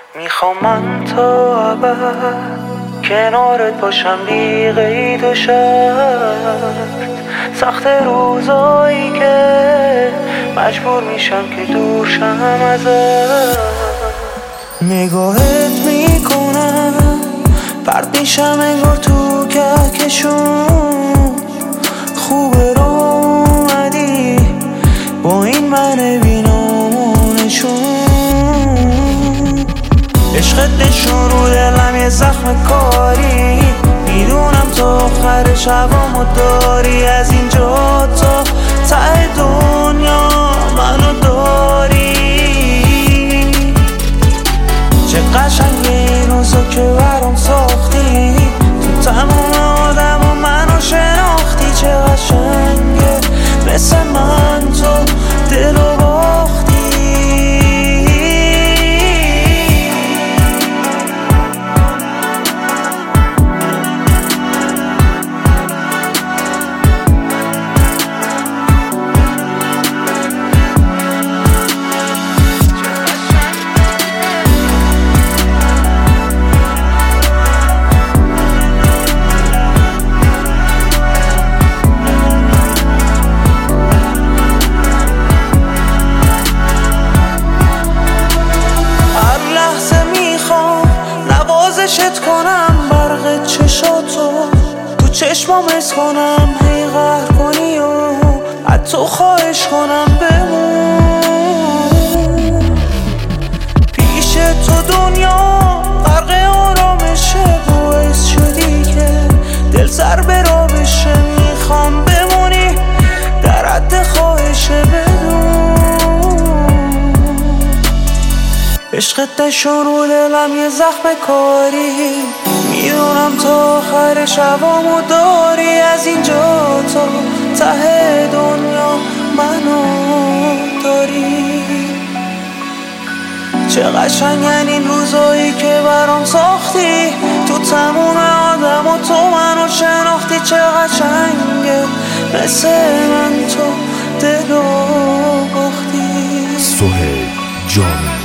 میخوام من تا ابد کنارت باشم بی قید و شرط. سخت روزایی که مجبور میشم که دور شم ازت. نگاهت میکنم پرد میشم انگار تو کهکشون. خوبه رو اومدی با این من بینامونشون. عشقت نشون رو دلم یه زخم کاری. میدونم تا آخر شبامو داری. از اینجا تا ته دنیا منو داری. چه قشنگه این روزا که برام ساختی. تو تمام آدم و منو شناختی. چه قشنگه مثل من تو دلو باختی. نوازشت کنم برق چشاتو تو چشمام حس کنم. هی قهر کنی و حتی خواهش کنم بمون. پیش تو دنیا غرق آرامشه. باعث شدی که دل سر برا بشه. میخوام بمونی در حد خواهشه بدون. عشقت نشون رو دلم یه زخم کاری. میدونم تا آخر شبامو داری. از اینجا تا ته دنیا منو داری. چه قشنگن این روزایی که برام ساختی. تو تموم آدم و تو منو شناختی. چه قشنگه مثل من تو دلو باختی. سهیل جامی.